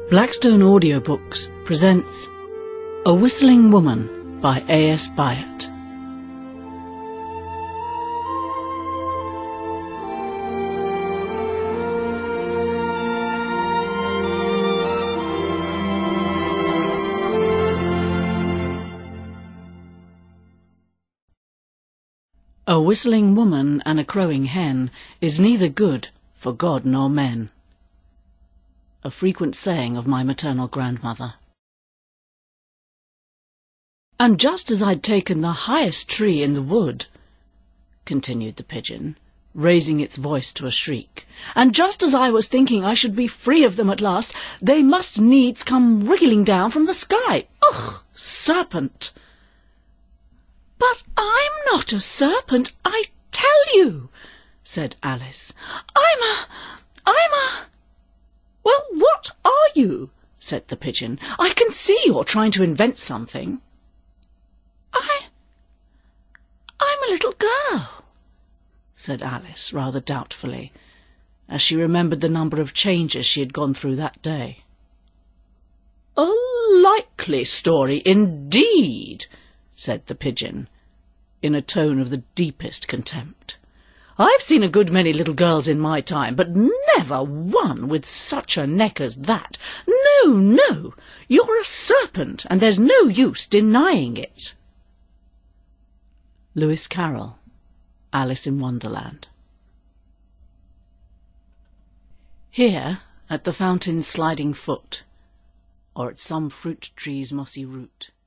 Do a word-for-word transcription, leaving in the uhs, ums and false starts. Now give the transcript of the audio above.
Blackstone Audiobooks presents A Whistling Woman by A S Byatt. A whistling woman and a crowing hen is neither good for God nor men. A frequent saying of my maternal grandmother. "And just as I'd taken the highest tree in the wood," continued the pigeon, raising its voice to a shriek, "and just as I was thinking I should be free of them at last, they must needs come wriggling down from the sky. Ugh, serpent!" "But I'm not a serpent, I tell you," said Alice. I'm a... I'm a... "Well, what are you?" said the pigeon. "I can see you're trying to invent something." I... I'm a little girl," said Alice, rather doubtfully, as she remembered the number of changes she had gone through that day. "A likely story, indeed," said the pigeon, in a tone of the deepest contempt. "I've seen a good many little girls in my time, but never one with such a neck as that. No, no, you're a serpent, and there's no use denying it." Lewis Carroll, Alice in Wonderland. Here, at the fountain's sliding foot, or at some fruit tree's mossy root,